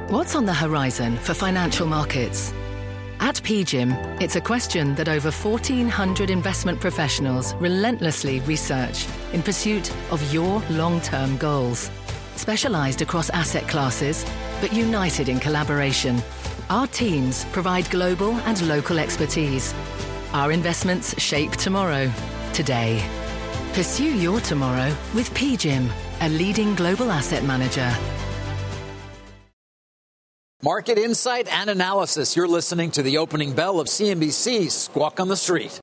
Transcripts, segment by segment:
What's on the horizon for financial markets? At PGIM, it's a question that over 1,400 investment professionals relentlessly research in pursuit of your long-term goals. Specialized across asset classes, but united in collaboration, our teams provide global and local expertise. Our investments shape tomorrow, today. Pursue your tomorrow with PGIM, a leading global asset manager. Market insight and analysis. You're listening to the opening bell of CNBC's Squawk on the Street.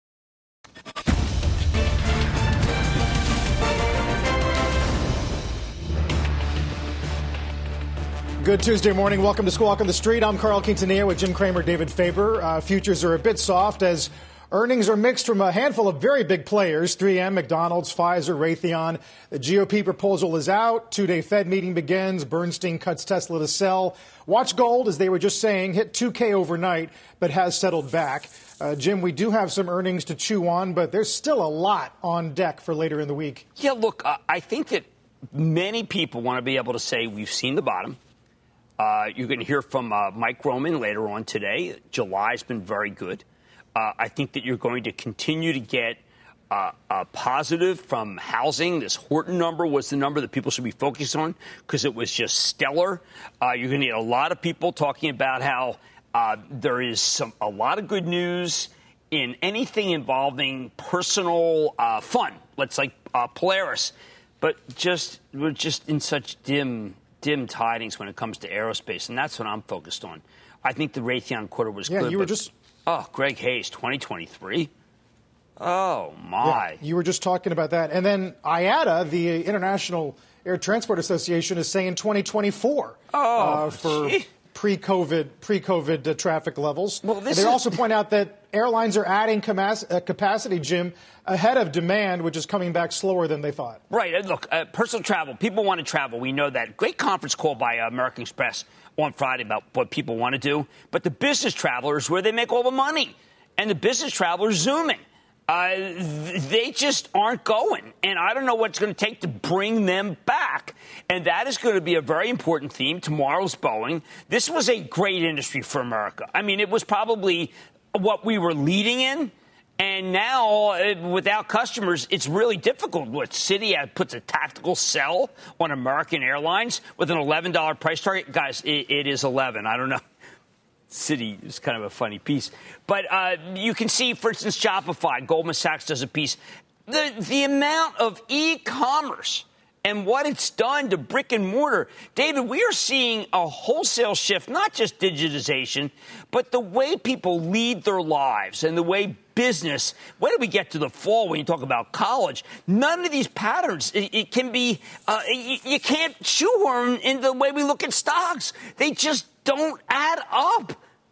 Good Tuesday morning. Welcome to Squawk on the Street. I'm Carl Quintanilla with Jim Cramer, David Faber. Futures are a bit soft as earnings are mixed from a handful of very big players, 3M, McDonald's, Pfizer, Raytheon. The GOP proposal is out. Two-day Fed meeting begins. Bernstein cuts Tesla to sell. Watch gold, as they were just saying, hit 2K overnight, but has settled back. Jim, we do have some earnings to chew on, but there's still a lot on deck for later in the week. Yeah, look, I think that many people want to be able to say we've seen the bottom. You're going to hear from Mike Roman later on today. July's been very good. I think that you're going to continue to get positive from housing. This Horton number was the number that people should be focused on because it was just stellar. You're going to get a lot of people talking about how there is a lot of good news in anything involving personal fun. Let's like Polaris. But we're just in such dim tidings when it comes to aerospace, and that's what I'm focused on. I think the Raytheon quarter was good. You were just... Oh, Greg Hayes, 2023. Oh, my. Yeah, you were just talking about that. And then IATA, the International Air Transport Association, is saying 2024 for pre-COVID traffic levels. Well, they also point out that airlines are adding capacity, Jim, ahead of demand, which is coming back slower than they thought. Right. Look, personal travel. People want to travel. We know that. Great conference call by American Express on Friday about what people want to do. But the business travelers, where they make all the money, and the business travelers zooming. They just aren't going. And I don't know what it's going to take to bring them back. And that is going to be a very important theme. Tomorrow's Boeing. This was a great industry for America. I mean, it was probably what we were leading in. And now, without customers, it's really difficult. What Citi puts a tactical sell on American Airlines with an $11 price target? Guys, it is 11. I don't know. Citi is kind of a funny piece. But you can see, for instance, Shopify. Goldman Sachs does a piece. The amount of e-commerce and what it's done to brick and mortar. David, we are seeing a wholesale shift, not just digitization, but the way people lead their lives and the way business. When do we get to the fall when you talk about college? None of these patterns, it can be, you can't shoehorn in the way we look at stocks. They just don't add up.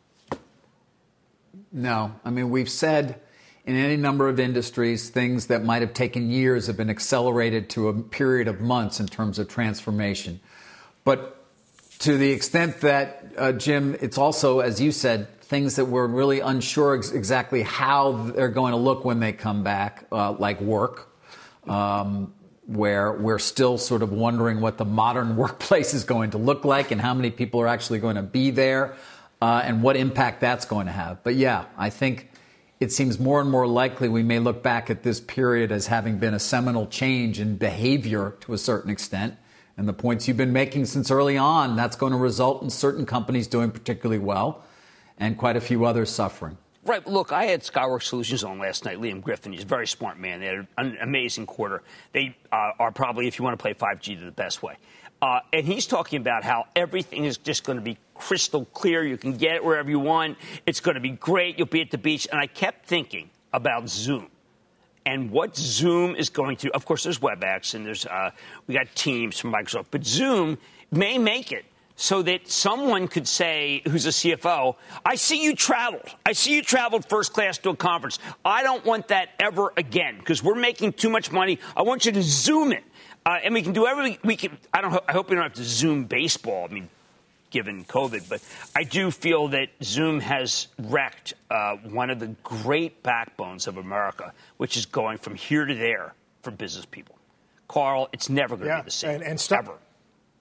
No. I mean, we've said in any number of industries, things that might have taken years have been accelerated to a period of months in terms of transformation. But to the extent that, Jim, it's also, as you said, things that we're really unsure exactly how they're going to look when they come back, like work, where we're still sort of wondering what the modern workplace is going to look like and how many people are actually going to be there and what impact that's going to have. But yeah, I think it seems more and more likely we may look back at this period as having been a seminal change in behavior to a certain extent. And the points you've been making since early on, that's going to result in certain companies doing particularly well and quite a few others suffering. Right. Look, I had Skyworks Solutions on last night. Liam Griffin, he's a very smart man. They had an amazing quarter. They are probably, if you want to play 5G, the best way. And he's talking about how everything is just going to be crystal clear. You can get it wherever you want. It's going to be great. You'll be at the beach. And I kept thinking about Zoom and what Zoom is going to. Of course, there's WebEx and there's we got Teams from Microsoft. But Zoom may make it so that someone could say, who's a CFO, I see you traveled. I see you traveled first class to a conference. I don't want that ever again because we're making too much money. I want you to Zoom it. And we can do everything we can. I hope we don't have to Zoom baseball. I mean, given COVID, but I do feel that Zoom has wrecked one of the great backbones of America, which is going from here to there for business people. Carl, it's never going to be the same. And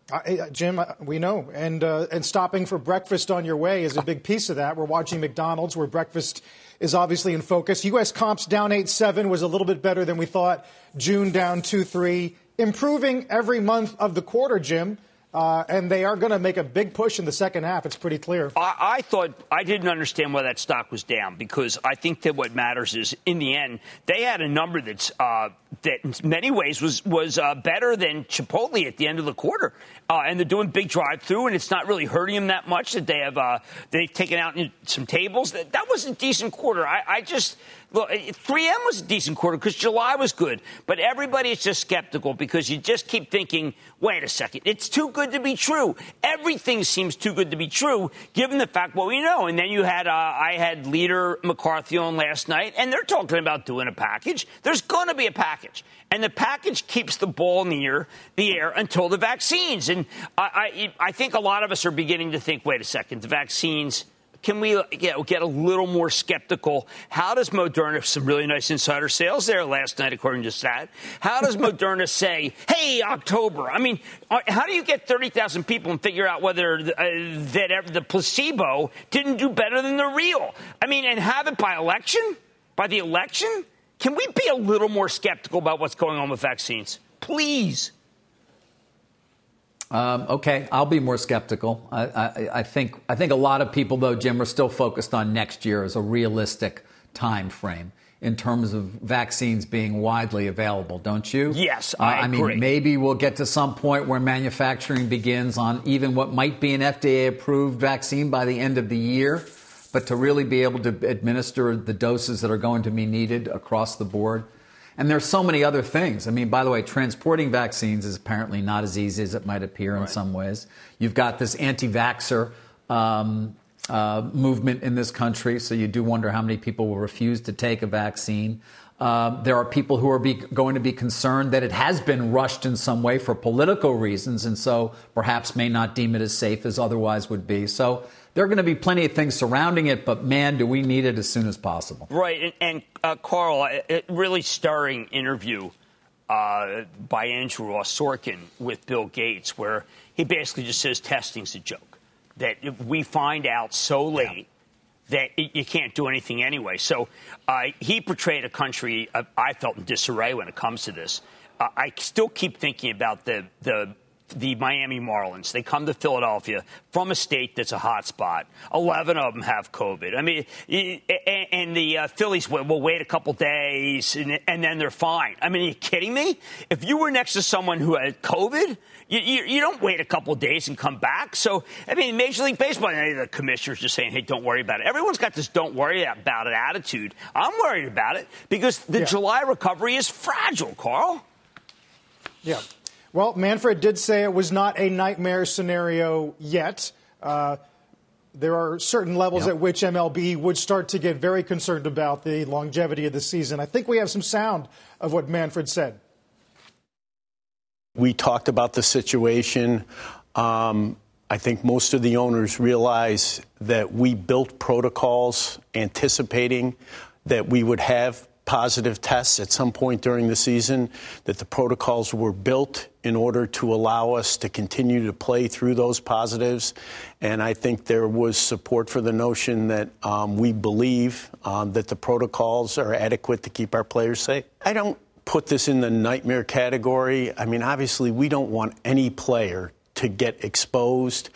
Jim, we know. And stopping for breakfast on your way is a big piece of that. We're watching McDonald's, where breakfast is obviously in focus. U.S. comps down 8.7 was a little bit better than we thought. June down 2.3. Improving every month of the quarter, Jim. And they are going to make a big push in the second half. It's pretty clear. I thought I didn't understand why that stock was down, because I think that what matters is, in the end, they had a number that in many ways was better than Chipotle at the end of the quarter. And they're doing big drive-through, and it's not really hurting them that much that they've taken out some tables. That was a decent quarter. Look, 3M was a decent quarter because July was good. But everybody is just skeptical because you just keep thinking, wait a second, it's too good to be true. Everything seems too good to be true, given the fact what we know. And then I had Leader McCarthy on last night, and they're talking about doing a package. There's going to be a package. And the package keeps the ball in the air until the vaccines. And I think a lot of us are beginning to think, wait a second, the vaccines, can we get a little more skeptical? How does Moderna, some really nice insider sales there last night, according to Stat, how does Moderna say, hey, October? I mean, how do you get 30,000 people and figure out whether the placebo didn't do better than the real? I mean, and have it by the election? Can we be a little more skeptical about what's going on with vaccines? Please. Okay, I'll be more skeptical. I think a lot of people, though, Jim, are still focused on next year as a realistic time frame in terms of vaccines being widely available, don't you? Yes, I agree. Mean, maybe we'll get to some point where manufacturing begins on even what might be an FDA-approved vaccine by the end of the year. But to really be able to administer the doses that are going to be needed across the board. And there's so many other things. I mean, by the way, transporting vaccines is apparently not as easy as it might appear in some ways. You've got this anti-vaxxer movement in this country, so you do wonder how many people will refuse to take a vaccine. There are people who are going to be concerned that it has been rushed in some way for political reasons, and so perhaps may not deem it as safe as otherwise would be. So there are going to be plenty of things surrounding it, but, man, do we need it as soon as possible. Right. And Carl, a really stirring interview by Andrew Ross Sorkin with Bill Gates, where he basically just says testing's a joke, that we find out so late that you can't do anything anyway. So he portrayed a country, I felt, in disarray when it comes to this. I still keep thinking about the Miami Marlins. They come to Philadelphia from a state that's a hot spot. 11 of them have COVID. I mean, and the Phillies will wait a couple days, and then they're fine. I mean, are you kidding me? If you were next to someone who had COVID, you don't wait a couple days and come back. So, I mean, Major League Baseball, the commissioner's just saying, hey, don't worry about it. Everyone's got this don't worry about it attitude. I'm worried about it because the July recovery is fragile, Carl. Yeah. Well, Manfred did say it was not a nightmare scenario yet. There are certain levels at which MLB would start to get very concerned about the longevity of the season. I think we have some sound of what Manfred said. We talked about the situation. I think most of the owners realize that we built protocols anticipating that we would have positive tests at some point during the season, that the protocols were built in order to allow us to continue to play through those positives. And I think there was support for the notion that we believe that the protocols are adequate to keep our players safe. I don't put this in the nightmare category. I mean, obviously, we don't want any player to get exposed.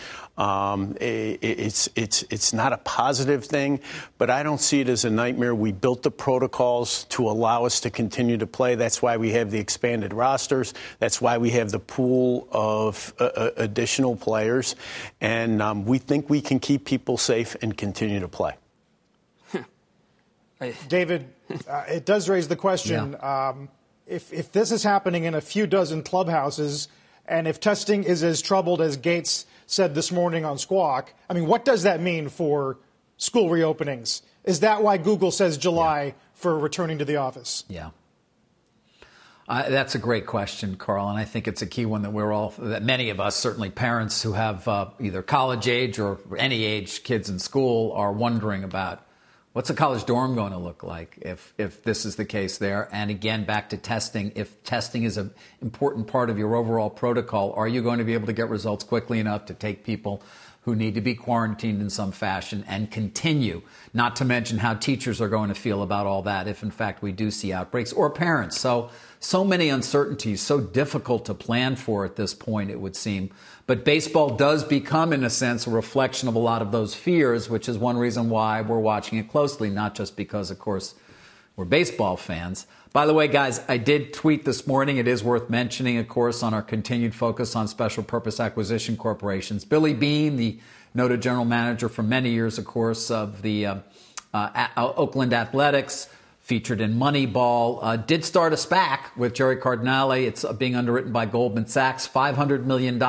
It's not a positive thing, but I don't see it as a nightmare. We built the protocols to allow us to continue to play. That's why we have the expanded rosters. That's why we have the pool of additional players. And we think we can keep people safe and continue to play. David, it does raise the question, if this is happening in a few dozen clubhouses, and if testing is as troubled as Gates said this morning on Squawk, I mean, what does that mean for school reopenings? Is that why Google says July for returning to the office? Yeah. That's a great question, Carl, and I think it's a key one that many of us, certainly parents who have either college age or any age kids in school, are wondering about What's a college dorm going to look like if this is the case there? And again, back to testing. If testing is an important part of your overall protocol, are you going to be able to get results quickly enough to take people who need to be quarantined in some fashion and continue? Not to mention how teachers are going to feel about all that if, in fact, we do see outbreaks, or parents. So many uncertainties, so difficult to plan for at this point, it would seem. But baseball does become, in a sense, a reflection of a lot of those fears, which is one reason why we're watching it closely, not just because, of course, we're baseball fans. By the way, guys, I did tweet this morning. It is worth mentioning, of course, on our continued focus on special purpose acquisition corporations. Billy Beane, the noted general manager for many years, of course, of the Oakland Athletics, featured in Moneyball, did start a SPAC with Jerry Cardinale. It's being underwritten by Goldman Sachs, $500 million.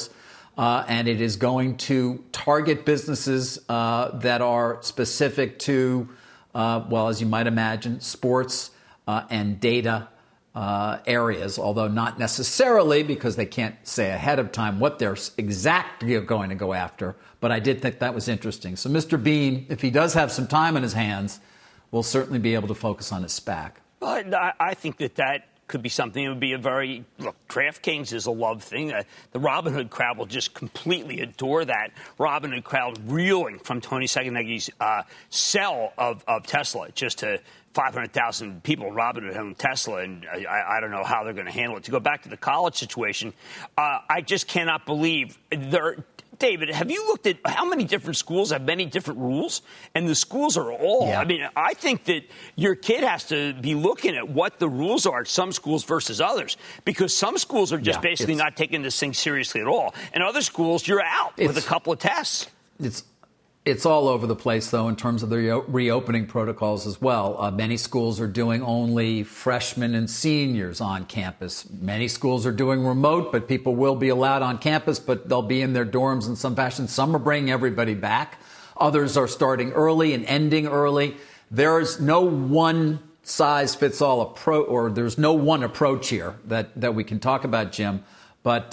And it is going to target businesses that are specific to, well, as you might imagine, sports and data areas, although not necessarily because they can't say ahead of time what they're exactly going to go after. But I did think that was interesting. So Mr. Beane, if he does have some time in his hands, will certainly be able to focus on his SPAC. I think that could be something. It would be a very, look, DraftKings is a love thing. The Robinhood crowd will just completely adore that. Robinhood crowd reeling from Tony Sacconaghi's sell of Tesla just to 500,000 people in Robinhood own Tesla, and I don't know how they're going to handle it. To go back to the college situation, I just cannot believe David, have you looked at how many different schools have many different rules? And the schools are all, I mean, I think that your kid has to be looking at what the rules are at some schools versus others, because some schools are just basically not taking this thing seriously at all. And other schools, you're out with a couple of tests. It's all over the place, though, in terms of the reopening protocols as well. Many schools are doing only freshmen and seniors on campus. Many schools are doing remote, but people will be allowed on campus, but they'll be in their dorms in some fashion. Some are bringing everybody back. Others are starting early and ending early. There's no one-size-fits-all approach, or there's no one approach here that we can talk about, Jim. But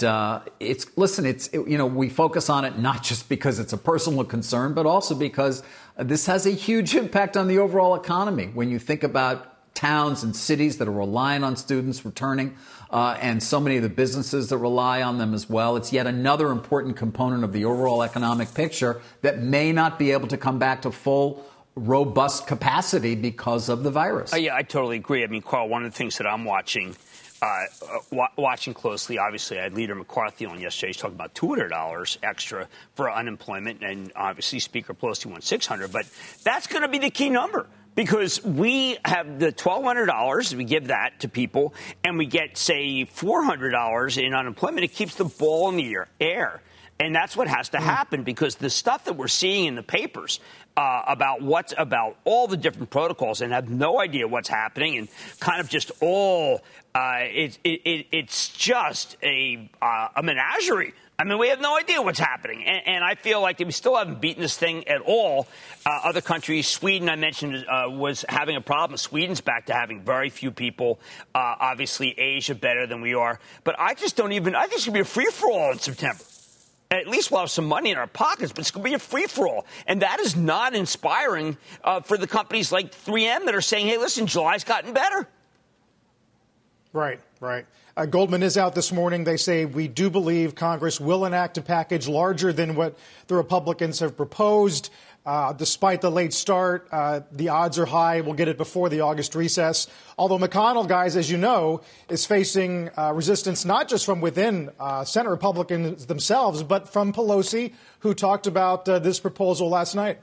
we focus on it not just because it's a personal concern, but also because this has a huge impact on the overall economy. When you think about towns and cities that are relying on students returning, and so many of the businesses that rely on them as well, it's yet another important component of the overall economic picture that may not be able to come back to full, robust capacity because of the virus. Yeah, I totally agree. I mean, Carl, one of the things that I'm watching closely, obviously, I had Leader McCarthy on yesterday. He's talking about $200 extra for unemployment, and obviously Speaker Pelosi wants $600. But that's going to be the key number, because we have the $1,200. We give that to people, and we get, say, $400 in unemployment. It keeps the ball in the air. And that's what has to happen, because the stuff that we're seeing in the papers about all the different protocols and have no idea what's happening, and kind of just all it's just a menagerie. I mean, we have no idea what's happening. And I feel like we still haven't beaten this thing at all. Other countries, Sweden, I mentioned, was having a problem. Sweden's back to having very few people. Obviously, Asia better than we are. But I think it's going to be a free-for-all in September. At least we'll have some money in our pockets, but it's going to be a free-for-all. And that is not inspiring for the companies like 3M that are saying, hey, listen, July's gotten better. Right. Goldman is out this morning. They say, we do believe Congress will enact a package larger than what the Republicans have proposed. Despite the late start, the odds are high we'll get it before the August recess. Although McConnell, guys, as you know, is facing resistance not just from within Senate Republicans themselves, but from Pelosi, who talked about this proposal last night.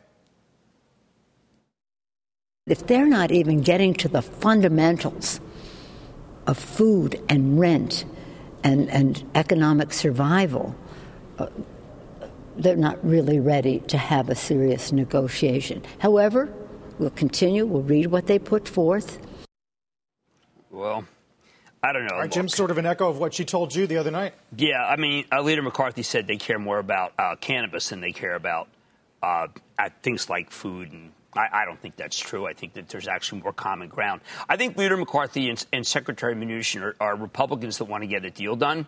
If they're not even getting to the fundamentals of food and rent and economic survival, they're not really ready to have a serious negotiation. However, we'll continue. We'll read what they put forth. Well, I don't know. All right, Jim, sort of an echo of what she told you the other night. Yeah, I mean, Leader McCarthy said they care more about cannabis than they care about things like food, and I don't think that's true. I think that there's actually more common ground. I think Leader McCarthy and Secretary Mnuchin are Republicans that want to get a deal done.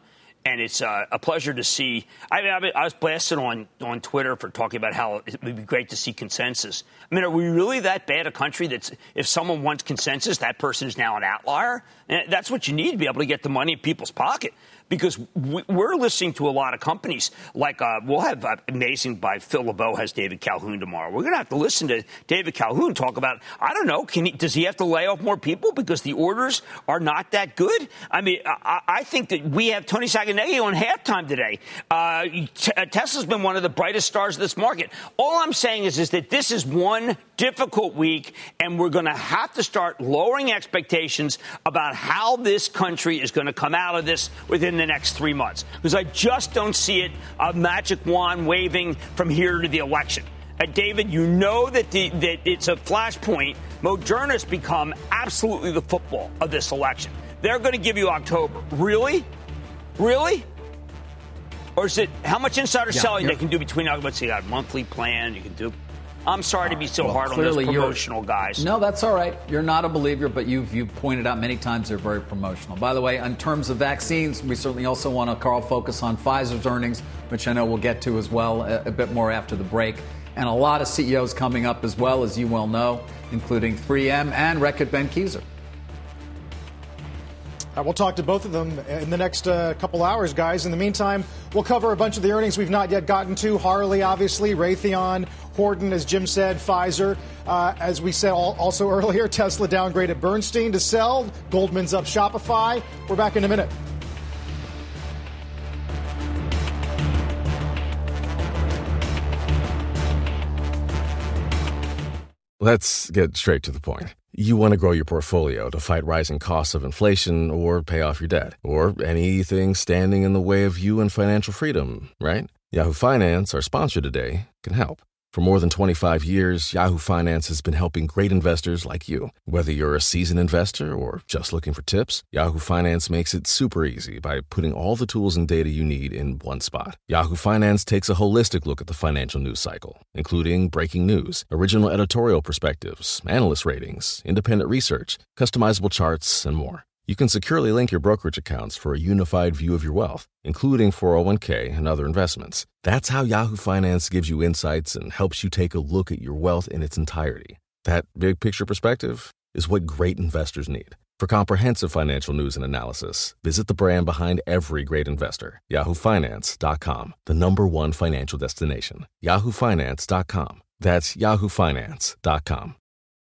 And it's a pleasure to see. I was blasted on Twitter for talking about how it would be great to see consensus. I mean, are we really that bad a country that if someone wants consensus, that person is now an outlier? And that's what you need to be able to get the money in people's pocket. Because we're listening to a lot of companies like we'll have Amazing by Phil LeBeau has David Calhoun tomorrow. We're going to have to listen to David Calhoun talk about, I don't know, does he have to lay off more people because the orders are not that good? I mean, I think that we have Tony Sacconaghi on halftime today. Tesla's been one of the brightest stars of this market. All I'm saying is that this is one difficult week, and we're going to have to start lowering expectations about how this country is going to come out of this within the next 3 months, because I just don't see it a magic wand waving from here to the election. David, you know that it's a flashpoint. Moderna's become absolutely the football of this election. They're going to give you October. Really? Really? Or is it how much insider selling they can do between, let's see, a monthly plan you can do? I'm sorry to be so hard on those promotional guys. No, that's all right. You're not a believer, but you've pointed out many times they're very promotional. By the way, in terms of vaccines, we certainly also want to, Carl, focus on Pfizer's earnings, which I know we'll get to as well a bit more after the break. And a lot of CEOs coming up as well, as you well know, including 3M and Reckitt Benckiser. We'll talk to both of them in the next couple hours, guys. In the meantime, we'll cover a bunch of the earnings we've not yet gotten to. Harley, obviously, Raytheon, Horton, as Jim said, Pfizer. As we said also earlier, Tesla downgraded Bernstein to sell. Goldman's up Shopify. We're back in a minute. Let's get straight to the point. You want to grow your portfolio to fight rising costs of inflation or pay off your debt or anything standing in the way of you and financial freedom, right? Yahoo Finance, our sponsor today, can help. For more than 25 years, Yahoo Finance has been helping great investors like you. Whether you're a seasoned investor or just looking for tips, Yahoo Finance makes it super easy by putting all the tools and data you need in one spot. Yahoo Finance takes a holistic look at the financial news cycle, including breaking news, original editorial perspectives, analyst ratings, independent research, customizable charts, and more. You can securely link your brokerage accounts for a unified view of your wealth, including 401k and other investments. That's how Yahoo Finance gives you insights and helps you take a look at your wealth in its entirety. That big picture perspective is what great investors need. For comprehensive financial news and analysis, visit the brand behind every great investor, yahoofinance.com, the #1 financial destination, yahoofinance.com. That's yahoofinance.com.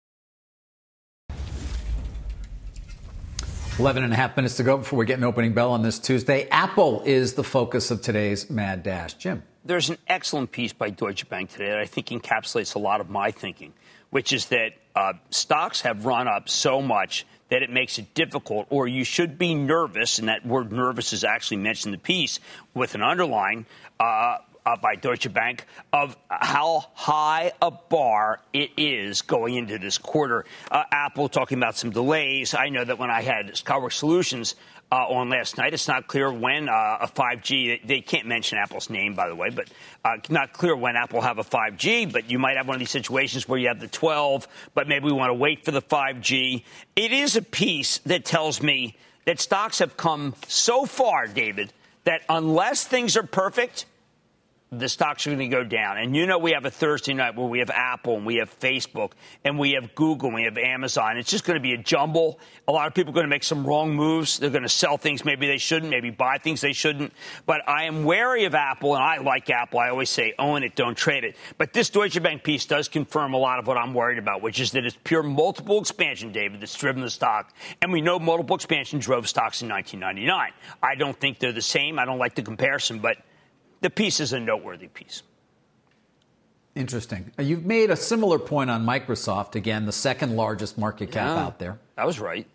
11 and a half minutes to go before we get an opening bell on this Tuesday. Apple is the focus of today's Mad Dash. Jim. There's an excellent piece by Deutsche Bank today that I think encapsulates a lot of my thinking, which is that stocks have run up so much that it makes it difficult, or you should be nervous, and that word nervous is actually mentioned in the piece with an underline, by Deutsche Bank, of how high a bar it is going into this quarter. Apple talking about some delays. I know that when I had Skyworks Solutions on last night, it's not clear when a 5G, they can't mention Apple's name, by the way, but not clear when Apple will have a 5G, but you might have one of these situations where you have the 12, but maybe we want to wait for the 5G. It is a piece that tells me that stocks have come so far, David, that unless things are perfect, the stocks are going to go down. And you know we have a Thursday night where we have Apple and we have Facebook and we have Google and we have Amazon. It's just going to be a jumble. A lot of people are going to make some wrong moves. They're going to sell things maybe they shouldn't, maybe buy things they shouldn't. But I am wary of Apple, and I like Apple. I always say own it, don't trade it. But this Deutsche Bank piece does confirm a lot of what I'm worried about, which is that it's pure multiple expansion, David, that's driven the stock. And we know multiple expansion drove stocks in 1999. I don't think they're the same. I don't like the comparison, but the piece is a noteworthy piece. Interesting. You've made a similar point on Microsoft, again, the second largest market cap out there. That was right.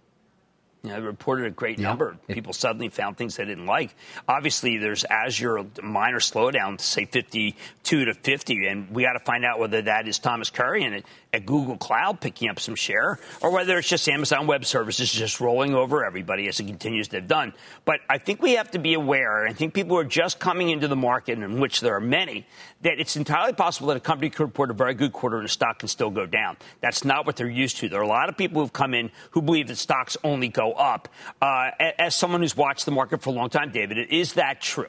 I reported a great number. People suddenly found things they didn't like. Obviously, there's Azure, a minor slowdown, say 52 to 50, and we got to find out whether that is Thomas Kurian at Google Cloud picking up some share, or whether it's just Amazon Web Services just rolling over everybody as it continues to have done. But I think we have to be aware, and I think people are just coming into the market, in which there are many, that it's entirely possible that a company could report a very good quarter and the stock can still go down. That's not what they're used to. There are a lot of people who've come in who believe that stocks only go up. As someone who's watched the market for a long time, David, is that true?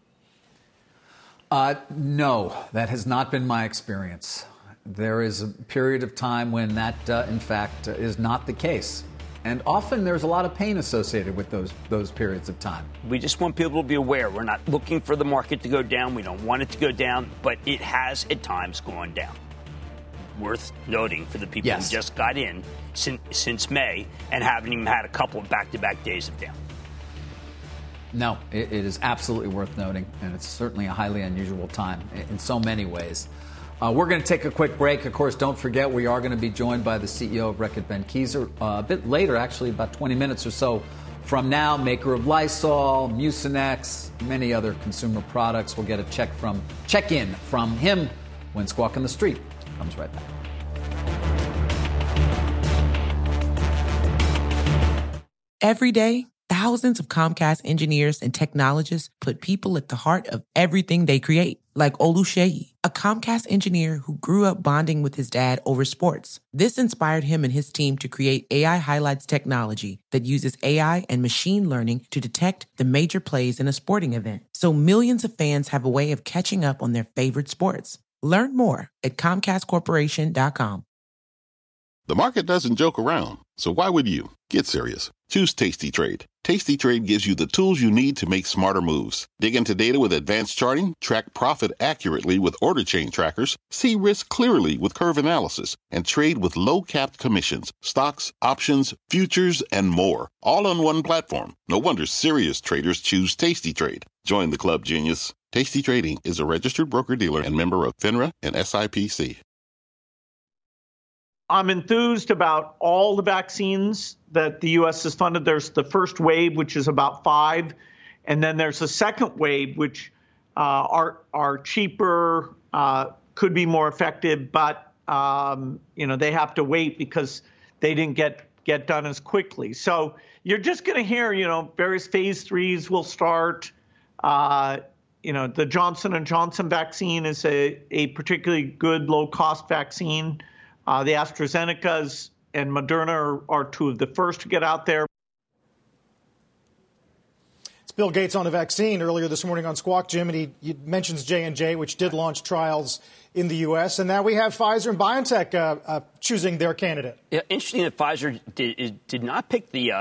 No, that has not been my experience. There is a period of time when that, in fact, is not the case. And often there's a lot of pain associated with those periods of time. We just want people to be aware. We're not looking for the market to go down. We don't want it to go down, but it has at times gone down. Worth noting for the people who just got in since May and haven't even had a couple of back-to-back days of down. No, it is absolutely worth noting, and it's certainly a highly unusual time in so many ways. We're going to take a quick break. Of course, don't forget we are going to be joined by the CEO of Reckitt Benckiser a bit later, actually about 20 minutes or so from now, maker of Lysol, Mucinex, many other consumer products. We'll get a check-in from him when Squawk on the Street comes right back. Every day, thousands of Comcast engineers and technologists put people at the heart of everything they create. Like Oluseyi, a Comcast engineer who grew up bonding with his dad over sports. This inspired him and his team to create AI Highlights technology that uses AI and machine learning to detect the major plays in a sporting event. So millions of fans have a way of catching up on their favorite sports. Learn more at ComcastCorporation.com. The market doesn't joke around, so why would you? Get serious. Choose Tasty Trade. Tasty Trade gives you the tools you need to make smarter moves. Dig into data with advanced charting, track profit accurately with order chain trackers, see risk clearly with curve analysis, and trade with low-capped commissions, stocks, options, futures, and more. All on one platform. No wonder serious traders choose Tasty Trade. Join the club, genius. Tasty Trading is a registered broker-dealer and member of FINRA and SIPC. I'm enthused about all the vaccines that the U.S. has funded. There's the first wave, which is about 5, and then there's a second wave, which are cheaper, could be more effective, but they have to wait because they didn't get done as quickly. So you're just going to hear, various phase 3s will start. The Johnson & Johnson vaccine is a particularly good low-cost vaccine. The AstraZenecas and Moderna are two of the first to get out there. It's Bill Gates on a vaccine earlier this morning on Squawk, Jim, and he mentions J&J, which did launch trials in the U.S., and now we have Pfizer and BioNTech choosing their candidate. Yeah, interesting that Pfizer did not pick the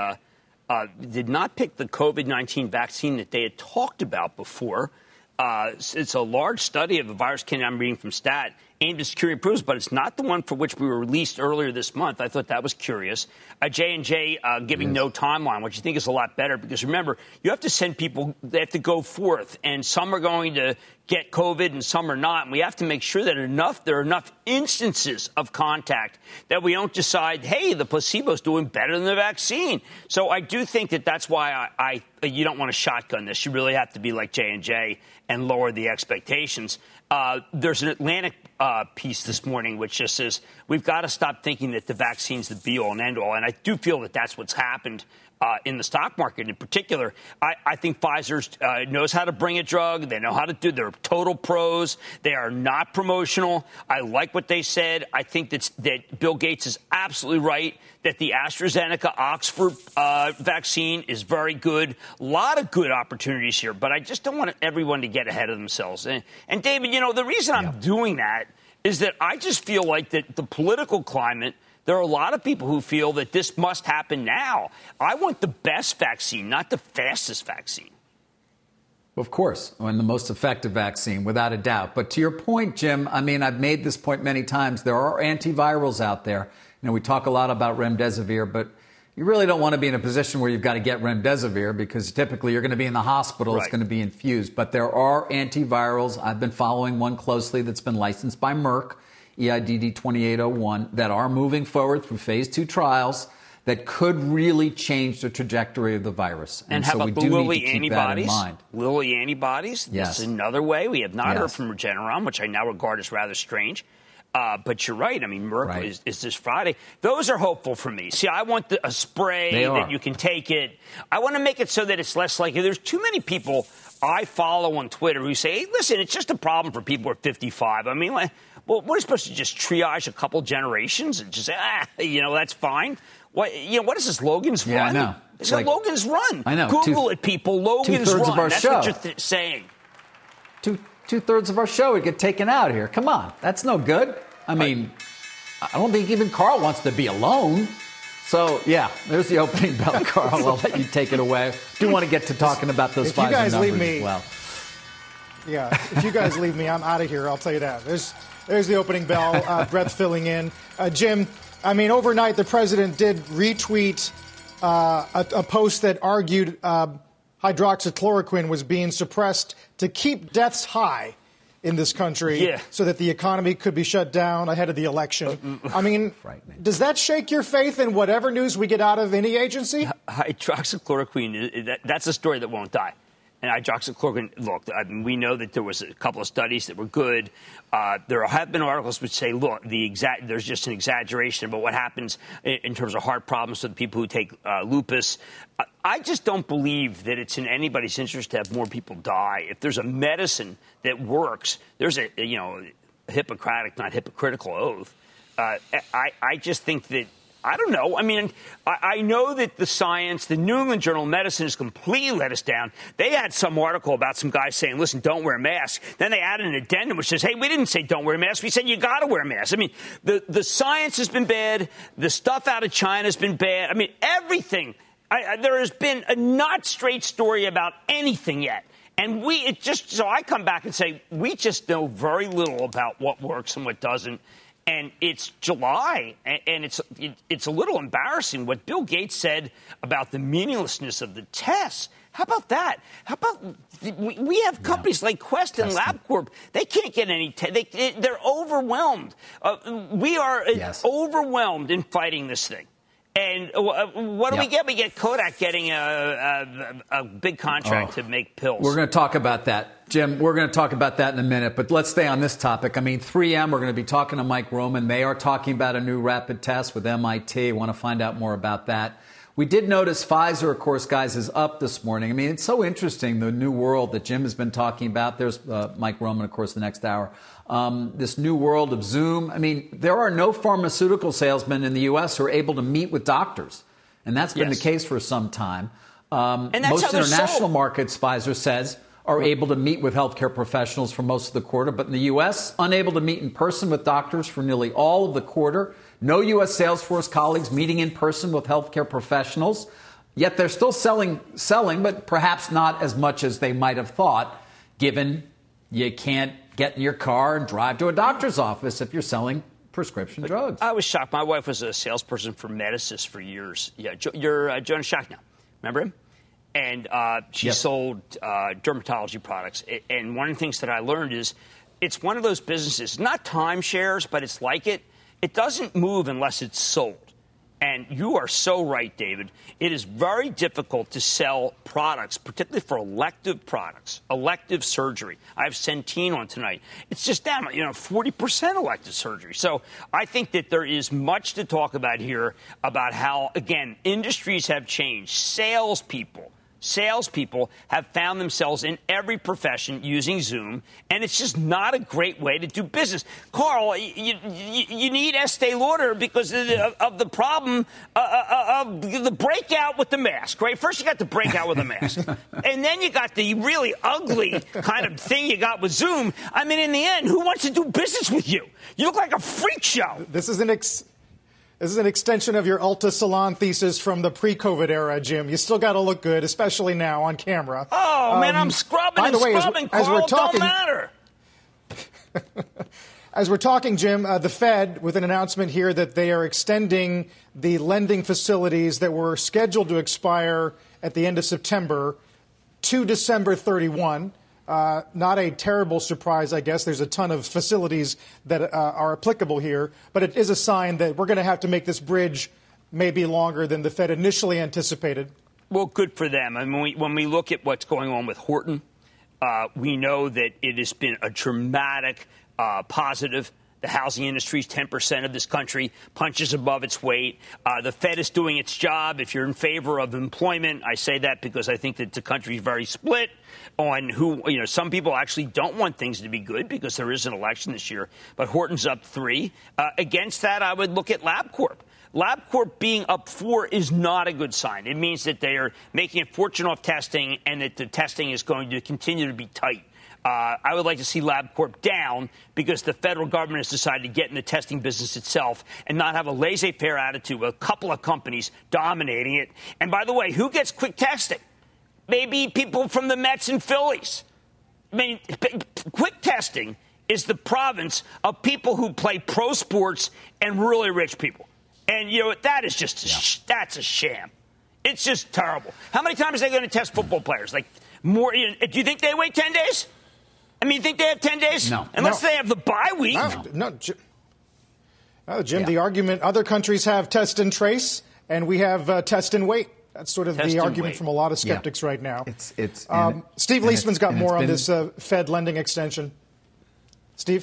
COVID-19 vaccine that they had talked about before. It's a large study of a virus candidate I'm reading from Stat aimed at securing approvals, but it's not the one for which we were released earlier this month. I thought that was curious. J&J giving no timeline, which I think is a lot better because, remember, you have to send people, they have to go forth, and some are going to get COVID and some are not. And we have to make sure that there are enough instances of contact that we don't decide, hey, the placebo's doing better than the vaccine. So I do think that that's why you don't want to shotgun this. You really have to be like J&J and lower the expectations. There's an Atlantic piece this morning which just says we've got to stop thinking that the vaccine's the be-all and end-all. And I do feel that that's what's happened in the stock market in particular. I think Pfizer knows how to bring a drug. They know how to do. They're total pros. They are not promotional. I like what they said. I think that Bill Gates is absolutely right that the AstraZeneca Oxford vaccine is very good. A lot of good opportunities here, but I just don't want everyone to get ahead of themselves. And David, the reason I'm doing that is that I just feel like that the political climate, there are a lot of people who feel that this must happen now. I want the best vaccine, not the fastest vaccine. Of course, and the most effective vaccine, without a doubt. But to your point, Jim, I've made this point many times. There are antivirals out there. We talk a lot about remdesivir, but you really don't want to be in a position where you've got to get remdesivir because typically you're going to be in the hospital. Right. It's going to be infused. But there are antivirals. I've been following one closely that's been licensed by Merck, EIDD 2801, that are moving forward through phase 2 trials that could really change the trajectory of the virus. And how about the Lilly antibodies? Lilly antibodies? Yes. This is another way. We have not heard from Regeneron, which I now regard as rather strange. But you're right. I mean, Merck is this Friday. Those are hopeful for me. See, I want a spray that you can take it. I want to make it so that it's less likely. There's too many people I follow on Twitter who say, hey, listen, it's just a problem for people who are 55. I mean, well, what are you supposed to just triage a couple generations and just say, that's fine? What is this, Logan's Run? I know. It's like Logan's Run. I know. Google it, people. Logan's Run. Of our That's show. what you're saying. Two-thirds of our show would get taken out here. Come on. That's no good. I mean, I don't think even Carl wants to be alone. So, yeah, there's the opening bell, Carl. I'll let you take it away. Do want to get to talking about those Pfizer numbers as well. Yeah, if you guys leave me, I'm out of here. I'll tell you that. There's the opening bell. Brett filling in. Jim, I mean, overnight the president did retweet a post that argued hydroxychloroquine was being suppressed to keep deaths high in this country so that the economy could be shut down ahead of the election. I mean, does that shake your faith in whatever news we get out of any agency? Hydroxychloroquine, that's a story that won't die. And hydroxychloroquine, look, I mean, we know that there was a couple of studies that were good. There have been articles which say, look, there's just an exaggeration about what happens in terms of heart problems to the people who take lupus. I just don't believe that it's in anybody's interest to have more people die. If there's a medicine that works, there's a Hippocratic, not hypocritical oath. I just think that, I don't know. I mean, I know that the science, the New England Journal of Medicine has completely let us down. They had some article about some guy saying, listen, don't wear a mask. Then they added an addendum which says, hey, we didn't say don't wear a mask. We said you got to wear a mask. I mean, the science has been bad. The stuff out of China has been bad. I mean, everything. There has been a not straight story about anything yet. And so I come back and say, we just know very little about what works and what doesn't. And it's July, and it's a little embarrassing what Bill Gates said about the meaninglessness of the tests. How about that? How about we have companies like Quest and LabCorp? They can't get any they're overwhelmed. We are overwhelmed in fighting this thing. And what do we get? We get Kodak getting a big contract to make pills. We're going to talk about that, Jim. We're going to talk about that in a minute. But let's stay on this topic. I mean, 3M, we're going to be talking to Mike Roman. They are talking about a new rapid test with MIT. I want to find out more about that. We did notice Pfizer, of course, guys, is up this morning. I mean, it's so interesting, the new world that Jim has been talking about. There's Mike Roman, of course, the next hour. This new world of Zoom. I mean, there are no pharmaceutical salesmen in the U.S. who are able to meet with doctors. And that's been the case for some time. And that's most international markets, Pfizer says, are able to meet with healthcare professionals for most of the quarter. But in the U.S., unable to meet in person with doctors for nearly all of the quarter. No U.S. Salesforce colleagues meeting in person with healthcare professionals. Yet they're still selling, but perhaps not as much as they might have thought, given you can't get in your car and drive to a doctor's office if you're selling prescription drugs. I was shocked. My wife was a salesperson for Medicis for years. Yeah, you're Jonas Schachnow. Remember him? And she sold dermatology products. And one of the things that I learned is it's one of those businesses, not timeshares, but it's like it. It doesn't move unless it's sold. And you are so right, David. It is very difficult to sell products, particularly for elective products, elective surgery. I have Centene on tonight. It's just down, 40% elective surgery. So I think that there is much to talk about here about how, again, industries have changed. Salespeople have found themselves in every profession using Zoom, and it's just not a great way to do business. Carl, you need Estee Lauder because of the problem of the breakout with the mask, right? First you got the breakout with the mask, and then you got the really ugly kind of thing you got with Zoom. I mean, in the end, who wants to do business with you? You look like a freak show. This is an extension of your Ulta Salon thesis from the pre-COVID era, Jim. You still got to look good, especially now on camera. Oh, man, I'm scrubbing scrubbing, Carl. As we're talking, don't matter. As we're talking, Jim, the Fed, with an announcement here that they are extending the lending facilities that were scheduled to expire at the end of September to December 31. Not a terrible surprise, I guess. There's a ton of facilities that are applicable here, but it is a sign that we're going to have to make this bridge maybe longer than the Fed initially anticipated. Well, good for them. I mean, when we look at what's going on with Horton, we know that it has been a dramatic positive The housing industry is 10% of this country, punches above its weight. The Fed is doing its job. If you're in favor of employment, I say that because I think that the country is very split on who, some people actually don't want things to be good because there is an election this year. But Horton's up 3. Against that, I would look at LabCorp. LabCorp being up 4 is not a good sign. It means that they are making a fortune off testing and that the testing is going to continue to be tight. I would like to see LabCorp down because the federal government has decided to get in the testing business itself and not have a laissez-faire attitude with a couple of companies dominating it. And by the way, who gets quick testing? Maybe people from the Mets and Phillies. I mean, quick testing is the province of people who play pro sports and really rich people. And, that is just that's a sham. It's just terrible. How many times are they going to test football players? Like, more? Do you think they wait 10 days? I mean, you think they have 10 days? No. Unless they have the bye week. No, Jim, the argument, other countries have test and trace, and we have test and wait. That's sort of the argument from a lot of skeptics right now. Steve Leisman's got more on this Fed lending extension. Steve?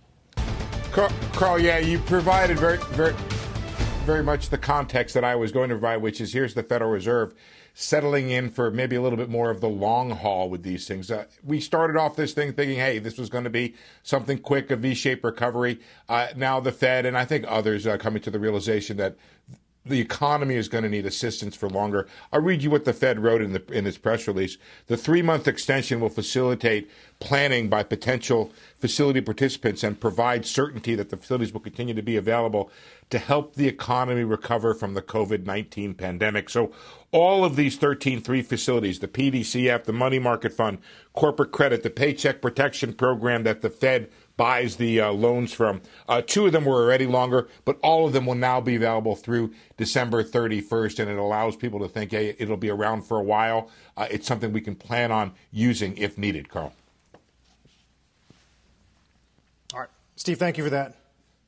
Carl, you provided very much the context that I was going to provide, which is here's the Federal Reserve settling in for maybe a little bit more of the long haul with these things. We started off this thing thinking, hey, this was going to be something quick, a V-shaped recovery. Now the Fed and I think others are coming to the realization that the economy is going to need assistance for longer. I'll read you what the Fed wrote in its press release. The 3-month extension will facilitate planning by potential facility participants and provide certainty that the facilities will continue to be available to help the economy recover from the COVID-19 pandemic. So all of these 13-3 facilities, the PDCF, the money market fund, corporate credit, the paycheck protection program that the Fed buys the loans from. 2 of them were already longer, but all of them will now be available through December 31st, and it allows people to think, hey, it'll be around for a while. It's something we can plan on using if needed, Carl. All right. Steve, thank you for that.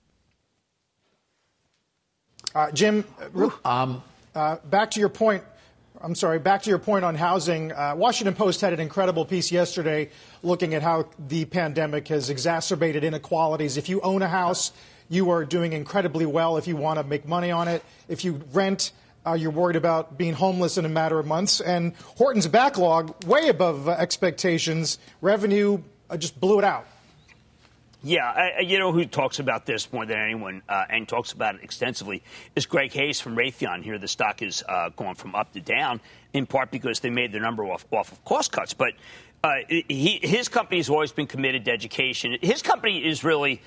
Jim, back to your point. Back to your point on housing. Washington Post had an incredible piece yesterday looking at how the pandemic has exacerbated inequalities. If you own a house, you are doing incredibly well if you want to make money on it. If you rent, you're worried about being homeless in a matter of months. And Horton's backlog, way above expectations. Revenue just blew it out. Yeah, who talks about this more than anyone and talks about it extensively is Greg Hayes from Raytheon. Here the stock is going from up to down, in part because they made their number off of cost cuts. But his company has always been committed to education. His company is really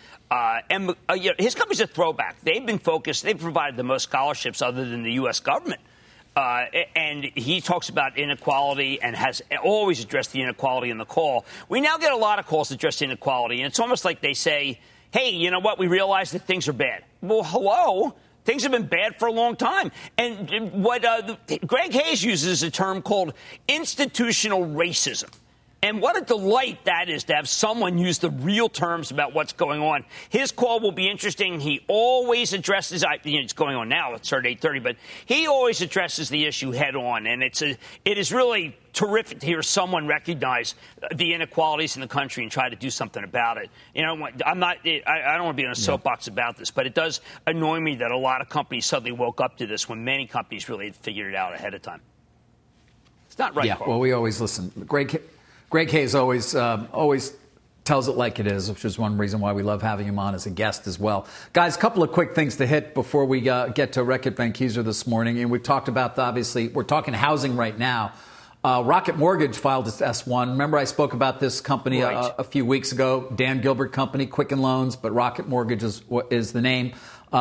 his company's a throwback. They've been focused. They've provided the most scholarships other than the U.S. government. And he talks about inequality and has always addressed the inequality in the call. We now get a lot of calls addressing inequality, and it's almost like they say, hey, you know what, we realize that things are bad. Well, hello? Things have been bad for a long time. And what Greg Hayes uses a term called institutional racism. And what a delight that is to have someone use the real terms about what's going on. His call will be interesting. He always addresses, it's going on now, it's started at 8:30, but he always addresses the issue head on. And it is really terrific to hear someone recognize the inequalities in the country and try to do something about it. I don't want to be on a soapbox about this, but it does annoy me that a lot of companies suddenly woke up to this when many companies really had figured it out ahead of time. It's not right, Carl. Well, we always listen. Greg Hayes always tells it like it is, which is one reason why we love having him on as a guest as well. Guys, a couple of quick things to hit before we get to Reckitt Benckiser this morning. And we've talked about, obviously, we're talking housing right now. Rocket Mortgage filed its S1. Remember I spoke about this company a few weeks ago, Dan Gilbert Company, Quicken Loans, but Rocket Mortgage is the name.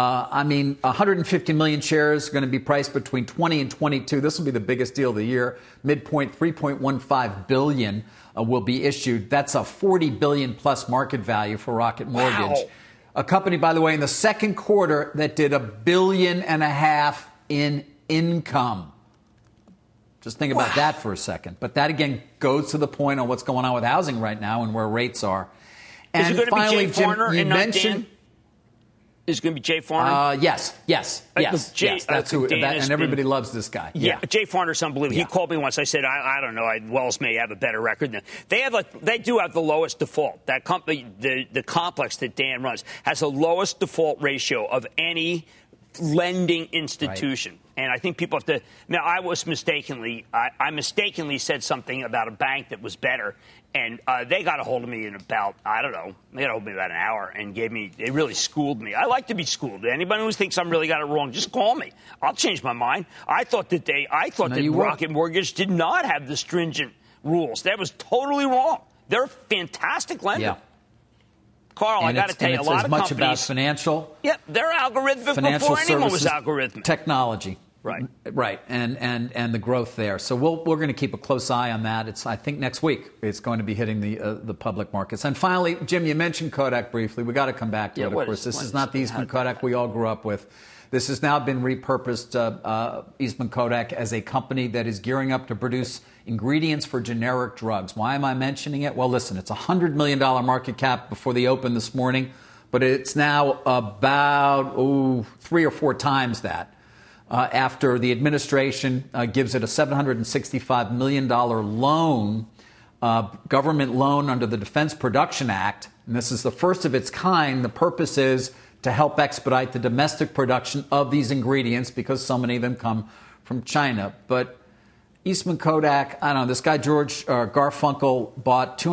150 million shares are going to be priced between 20 and 22. This will be the biggest deal of the year. Midpoint, $3.15 billion will be issued. That's a $40 billion plus market value for Rocket Mortgage. Wow. A company, by the way, in the second quarter that did $1.5 billion in income. Just think about that for a second. But that, again, goes to the point on what's going on with housing right now and where rates are. And is it going to be Jay Farner and not Dan? Is it going to be Jay Farner? Yes. That's who, and everybody loves this guy. Yeah, Jay Farner's unbelievable. Yeah. He called me once. I said, I don't know. Wells may have a better record than they do have the lowest default. That company, the complex that Dan runs, has the lowest default ratio of any lending institution. Right. And I think people have to. Now, I mistakenly said something about a bank that was better, and they got a hold of me in about, I don't know, they got a hold of me about an hour and they really schooled me. I like to be schooled. Anybody who thinks I'm really got it wrong, just call me. I'll change my mind. I thought that Rocket Mortgage did not have the stringent rules. That was totally wrong. They're a fantastic lender. Yeah. Carl, I got to tell you, a lot of companies. It's as much about financial. Yeah, they're algorithmic before anyone was algorithmic. Technology. Right. And the growth there. So we're going to keep a close eye on that. I think next week it's going to be hitting the public markets. And finally, Jim, you mentioned Kodak briefly. We got to come back to it. Of course, this is not the Eastman Kodak we all grew up with. This has now been repurposed, Eastman Kodak, as a company that is gearing up to produce ingredients for generic drugs. Why am I mentioning it? Well, listen, it's a $100 million market cap before the open this morning, but it's now about 3 or 4 times that. After the administration gives it a $765 million loan, government loan under the Defense Production Act. And this is the first of its kind. The purpose is to help expedite the domestic production of these ingredients because so many of them come from China. But Eastman Kodak, I don't know, this guy George Garfunkel bought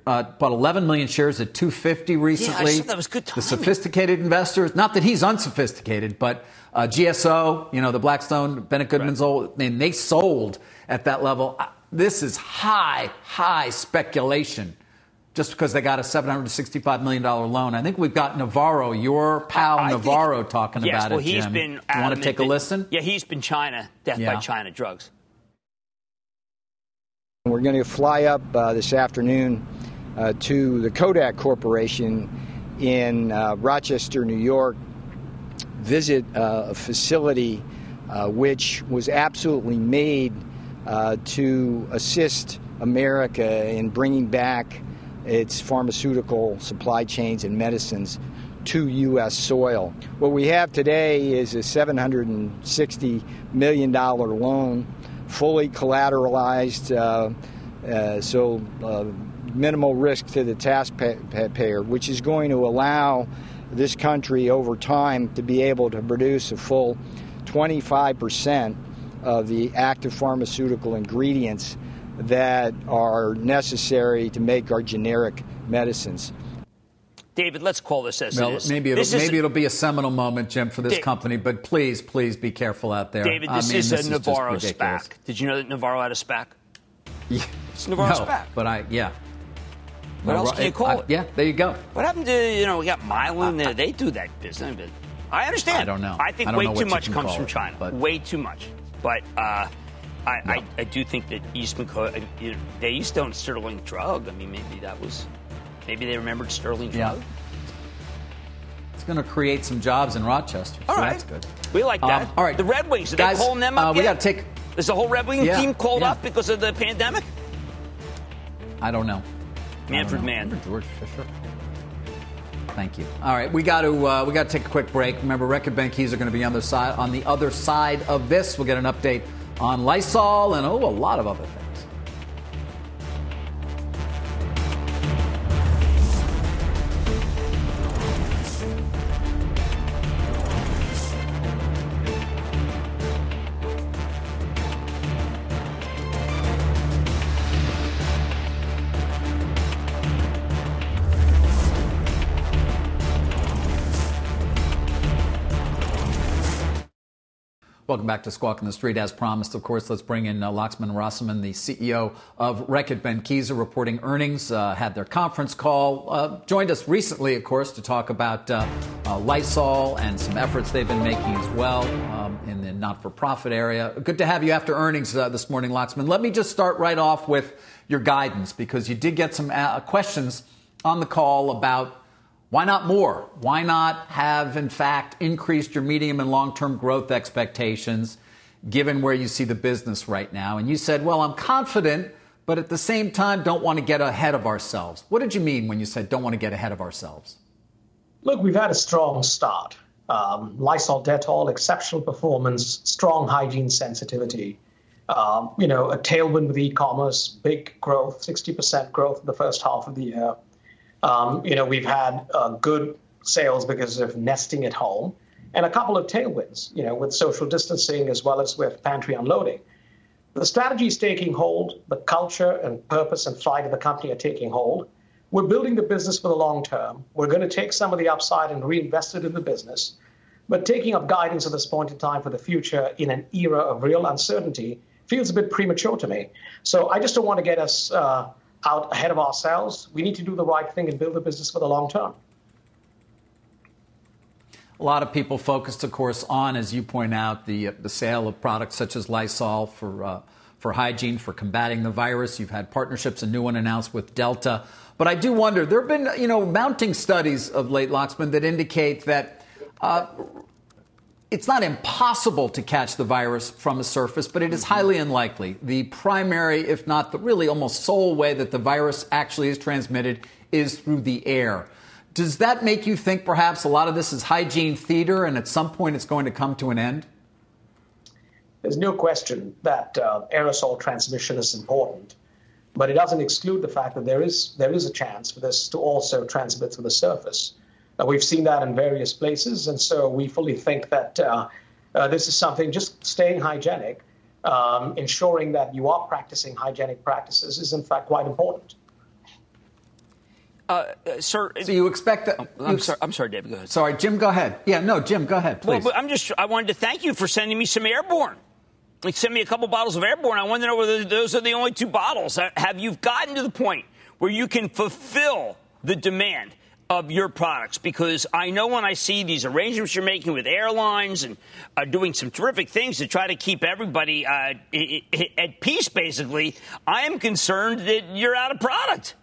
11 million shares at $250 recently. Yeah, I thought that was good timing. The sophisticated investors, not that he's unsophisticated, but GSO, the Blackstone, Bennett Goodman's old, and they sold at that level. This is high speculation just because they got a $765 million loan. I think we've got Navarro, your pal Navarro, talking about it, Jim. He's been you want to take a listen? Yeah, he's been death by China drugs. We're going to fly up this afternoon to the Kodak Corporation in Rochester, New York, visit a facility which was absolutely made to assist America in bringing back its pharmaceutical supply chains and medicines to U.S. soil. What we have today is a $760 million loan, fully collateralized, so minimal risk to the taxpayer, which is going to allow this country over time to be able to produce a full 25% of the active pharmaceutical ingredients that are necessary to make our generic medicines. David, let's call this as it is. Maybe it'll be a seminal moment, Jim, for this company, but please be careful out there. David, this is a Navarro SPAC. Did you know that Navarro had a SPAC? Yeah. It's Navarro SPAC. But What else can you call it? Yeah, there you go. What happened to, we got Mylan there. They do that business. I understand. I don't know. I think way too much comes from China. Way too much. But I do think that Eastman, they used to own Sterling Drug. I mean, maybe they remembered Sterling Drug. Yeah. It's going to create some jobs in Rochester. All right. That's good. We like that. All right. The Red Wings, are guys, they calling them up we yet? got to take... Is the whole Red Wing team called up because of the pandemic? I don't know. Manfred Mann. George Fisher. Thank you. All right, we got to take a quick break. Remember, Reckitt Benckiser are going to be on the other side of this. We'll get an update on Lysol and a lot of other things. Welcome back to Squawk on the Street. As promised, of course, let's bring in Laxman Narasimhan, the CEO of Reckitt Benckiser, reporting earnings, had their conference call, joined us recently, of course, to talk about Lysol and some efforts they've been making as well in the not-for-profit area. Good to have you after earnings this morning, Laxman. Let me just start right off with your guidance, because you did get some questions on the call about why not more? Why not have, in fact, increased your medium and long-term growth expectations, given where you see the business right now? And you said, well, I'm confident, but at the same time, don't want to get ahead of ourselves. What did you mean when you said don't want to get ahead of ourselves? Look, we've had a strong start. Lysol, Dettol, exceptional performance, strong hygiene sensitivity. A tailwind with e-commerce, big growth, 60% growth in the first half of the year. We've had good sales because of nesting at home, and a couple of tailwinds, with social distancing as well as with pantry unloading. The strategy is taking hold. The culture and purpose and flight of the company are taking hold. We're building the business for the long term. We're going to take some of the upside and reinvest it in the business. But taking up guidance at this point in time for the future in an era of real uncertainty feels a bit premature to me. So I just don't want to get us out ahead of ourselves. We need to do the right thing and build the business for the long term. A lot of people focused, of course, on, as you point out, the sale of products such as Lysol for hygiene, for combating the virus. You've had partnerships, a new one announced with Delta. But I do wonder, there have been, mounting studies of late, Laxman, that indicate that it's not impossible to catch the virus from a surface, but it is highly unlikely. The primary, if not the really almost sole way that the virus actually is transmitted is through the air. Does that make you think perhaps a lot of this is hygiene theater and at some point it's going to come to an end? There's no question that aerosol transmission is important, but it doesn't exclude the fact that there is a chance for this to also transmit through the surface. We've seen that in various places, and so we fully think that this is something, just staying hygienic, ensuring that you are practicing hygienic practices is in fact quite important. Sir, so you expect that? I'm sorry, David. Go ahead. Sorry, Jim. Go ahead. Yeah, no, Jim. Go ahead, please. Well, I wanted to thank you for sending me some Airborne. Like, send me a couple bottles of Airborne. I wanted to know whether those are the only 2 bottles. Have you gotten to the point where you can fulfill the demand of your products? Because I know when I see these arrangements you're making with airlines and doing some terrific things to try to keep everybody at peace, basically, I am concerned that you're out of product.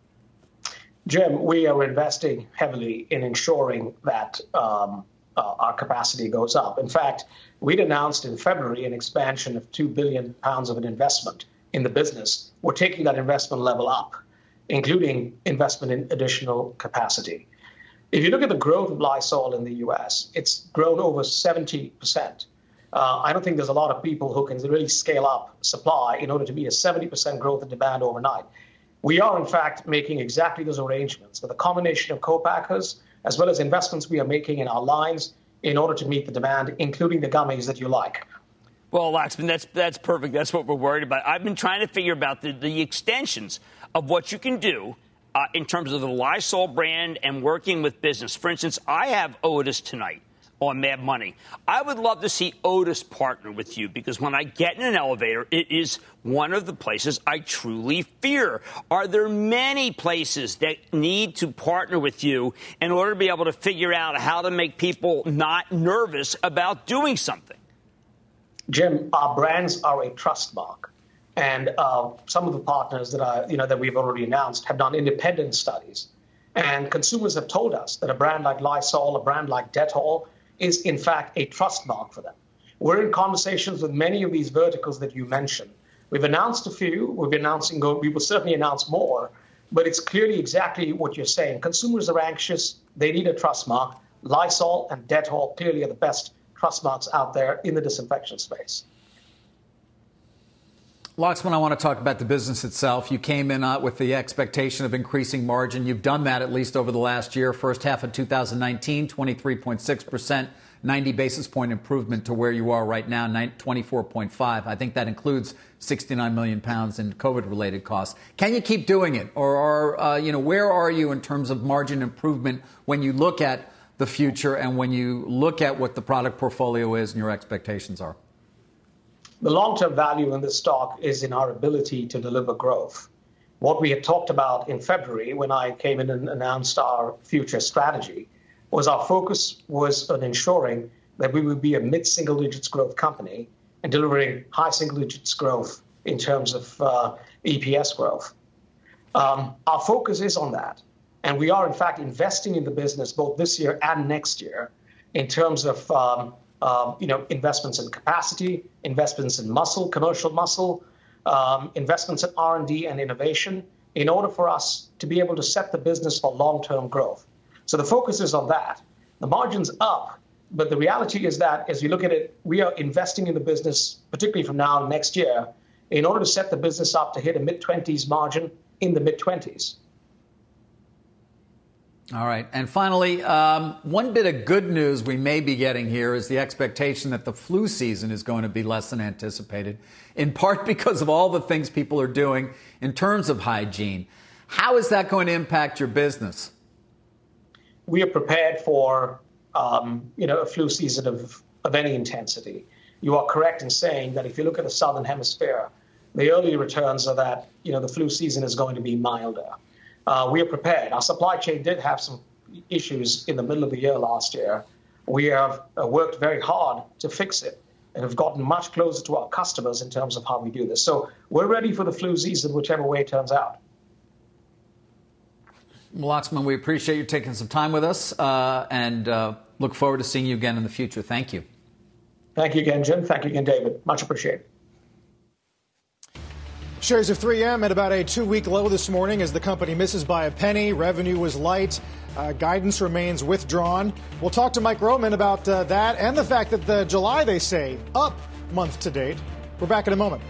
Jim, we are investing heavily in ensuring that our capacity goes up. In fact, we'd announced in February an expansion of £2 billion of an investment in the business. We're taking that investment level up, including investment in additional capacity. If you look at the growth of Lysol in the U.S., it's grown over 70%. I don't think there's a lot of people who can really scale up supply in order to be a 70% growth in demand overnight. We are, in fact, making exactly those arrangements with a combination of co-packers as well as investments we are making in our lines in order to meet the demand, including the gummies that you like. Well, Laxman, that's perfect. That's what we're worried about. I've been trying to figure about the extensions of what you can do in terms of the Lysol brand and working with business. For instance, I have Otis tonight on Mad Money. I would love to see Otis partner with you because when I get in an elevator, it is one of the places I truly fear. Are there many places that need to partner with you in order to be able to figure out how to make people not nervous about doing something? Jim, our brands are a trust mark. And some of the partners that we've already announced have done independent studies. And consumers have told us that a brand like Lysol, a brand like Dettol, is in fact a trust mark for them. We're in conversations with many of these verticals that you mentioned. We've announced a few. We will certainly announce more. But it's clearly exactly what you're saying. Consumers are anxious. They need a trust mark. Lysol and Dettol clearly are the best trust marks out there in the disinfection space. Laxman, I want to talk about the business itself. You came in with the expectation of increasing margin. You've done that at least over the last year. First half of 2019, 23.6%, 90 basis point improvement to where you are right now, 24.5. I think that includes 69 million pounds in COVID-related costs. Can you keep doing it? Or where are you in terms of margin improvement when you look at the future and when you look at what the product portfolio is and your expectations are? The long-term value in this stock is in our ability to deliver growth. What we had talked about in February when I came in and announced our future strategy was our focus was on ensuring that we would be a mid-single digits growth company and delivering high single digits growth in terms of EPS growth. Our focus is on that. And we are, in fact, investing in the business both this year and next year in terms of investments in capacity, investments in muscle, commercial muscle, investments in R&D and innovation in order for us to be able to set the business for long-term growth. So the focus is on that. The margin's up But the reality is that as you look at it, we are investing in the business, particularly from now and next year, in order to set the business up to hit a mid-20s margin in the mid-20s. All right. And finally, one bit of good news we may be getting here is the expectation that the flu season is going to be less than anticipated, in part because of all the things people are doing in terms of hygiene. How is that going to impact your business? We are prepared for, a flu season of any intensity. You are correct in saying that if you look at the Southern Hemisphere, the early returns are that, the flu season is going to be milder. We are prepared. Our supply chain did have some issues in the middle of the year last year. We have worked very hard to fix it and have gotten much closer to our customers in terms of how we do this. So we're ready for the flu season, whichever way it turns out. Well, Laxman, we appreciate you taking some time with us and look forward to seeing you again in the future. Thank you. Thank you again, Jim. Thank you again, David. Much appreciated. Shares of 3M at about a 2-week low this morning as the company misses by a penny. Revenue was light. Guidance remains withdrawn. We'll talk to Mike Roman about that and the fact that the July, they say, up month to date. We're back in a moment.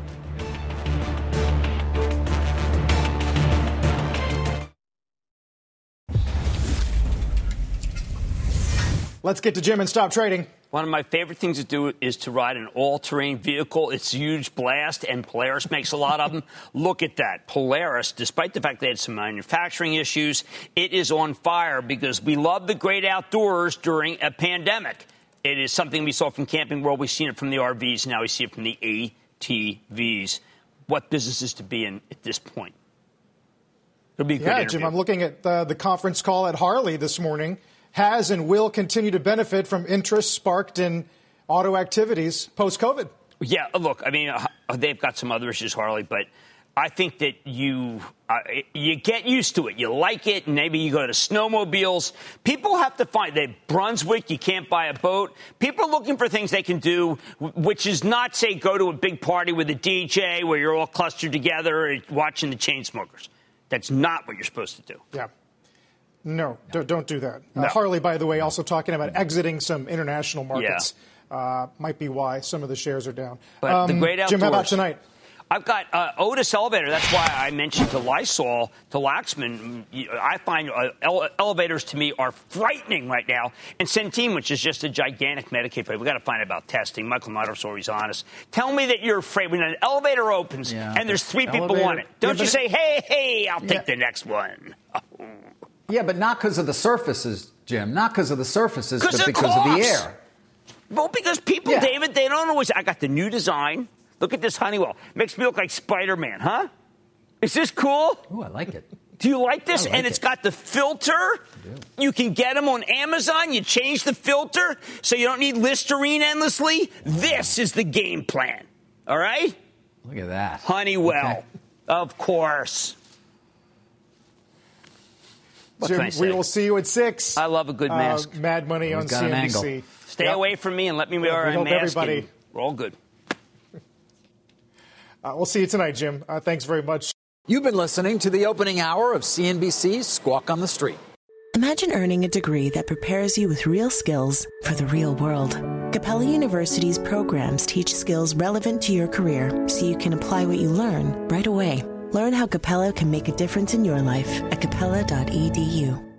Let's get to Jim and stop trading. One of my favorite things to do is to ride an all-terrain vehicle. It's a huge blast, and Polaris makes a lot of them. Look at that. Polaris, despite the fact they had some manufacturing issues, it is on fire because we love the great outdoors during a pandemic. It is something we saw from Camping World. We've seen it from the RVs. Now we see it from the ATVs. What businesses to be in at this point? It'll be a good interview. Jim, I'm looking at the conference call at Harley this morning. Has and will continue to benefit from interest sparked in auto activities post-COVID. Yeah, look, I mean, they've got some other issues, Harley, but I think that you get used to it. You like it. Maybe you go to snowmobiles. People have to find that Brunswick, you can't buy a boat. People are looking for things they can do, which is not, say, go to a big party with a DJ where you're all clustered together watching the Chainsmokers. That's not what you're supposed to do. Yeah. No, don't do that. No. Harley, by the way, also talking about exiting some international markets. Yeah. Might be why some of the shares are down. But the great outdoors. Jim, how about tonight? I've got Otis Elevator. That's why I mentioned to Lysol, to Laxman. I find elevators to me are frightening right now. And Centene, which is just a gigantic Medicaid play. We've got to find out about testing. Michael Nuttall's always honest. Tell me that you're afraid when an elevator opens and there's 3 people on it. Don't you say, hey, I'll take the next one. Yeah, but not because of the surfaces, Jim. Not because of the surfaces, but because of the air. Well, because people, David, they don't always. I got the new design. Look at this Honeywell. Makes me look like Spider-Man, huh? Is this cool? Oh, I like it. Do you like this? And it's got the filter. You can get them on Amazon. You change the filter so you don't need Listerine endlessly. This is the game plan. All right? Look at that. Honeywell, of course. Jim, we will see you at 6. I love a good mask. Mad Money on CNBC. Stay away from me and let me wear a mask. Everybody. We're all good. We'll see you tonight, Jim. Thanks very much. You've been listening to the opening hour of CNBC's Squawk on the Street. Imagine earning a degree that prepares you with real skills for the real world. Capella University's programs teach skills relevant to your career so you can apply what you learn right away. Learn how Capella can make a difference in your life at capella.edu.